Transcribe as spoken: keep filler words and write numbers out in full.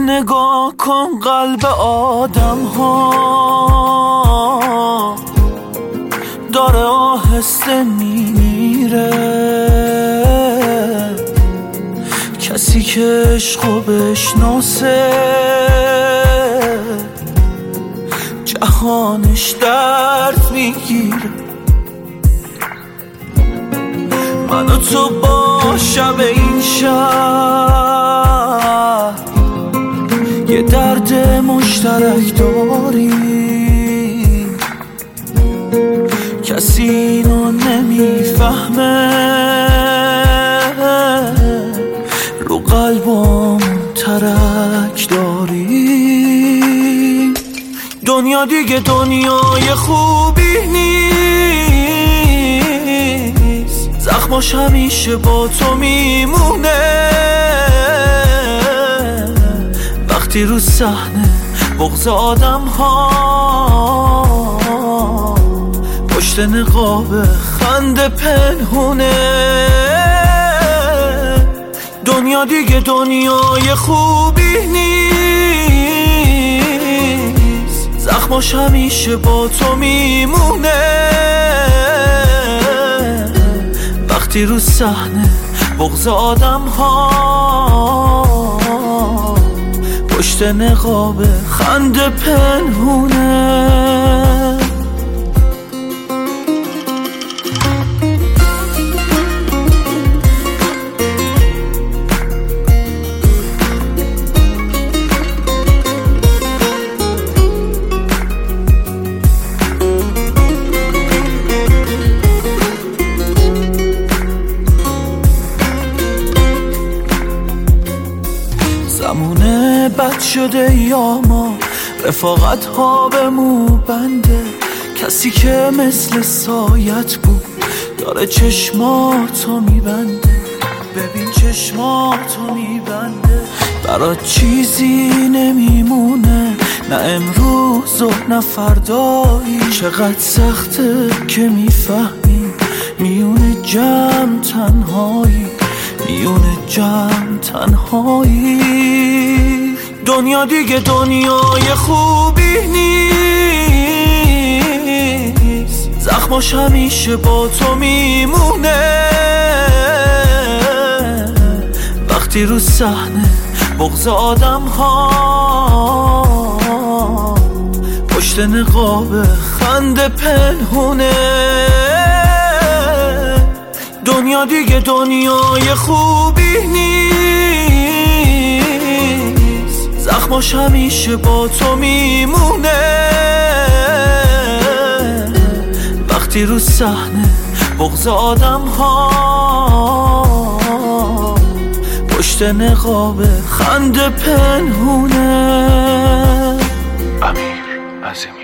نگاه کن قلب آدم ها داره آهسته میمیره. کسی که عشقو بشناسه جهانش درد میگیره. من و تو با شب این شهر یه درد مشترک داریم، کسی اینو نمیفهمه. رو قلبمون ترک داریم. دنیا دیگه دنیای خوبی نیست، زخماش همیشه با تو میمونه. وقتی رو صحنه بغض آدم ها پشت نقاب خنده پنهونه. دنیا دیگه دنیای خوبی نیست، زخماش همیشه با تو میمونه. وقتی رو صحنه بغض آدم ها پشت نقاب خنده پنهونه. زمونه بد شده یا ما رفاقت ها به مو بنده. کسی که مثل سایت بود داره چشماتو میبنده. ببین چشماتو میبنده. برات چیزی نمیمونه، نه امروز و نه فردایی. چقدر سخته که میفهمی میونه جمع تنهایی، میونه جمع تنهایی. دنیا دیگه دنیای خوبی نیست، زخماش همیشه با تو میمونه. وقتی رو صحنه بغض آدم ها پشت نقاب خنده پنهونه. دنیا دیگه دنیای خوبی نیست، زخماش همیشه با تو میمونه. وقتی رو صحنه بغض آدم ها پشت نقاب خنده پنهونه. امیر عظیمی.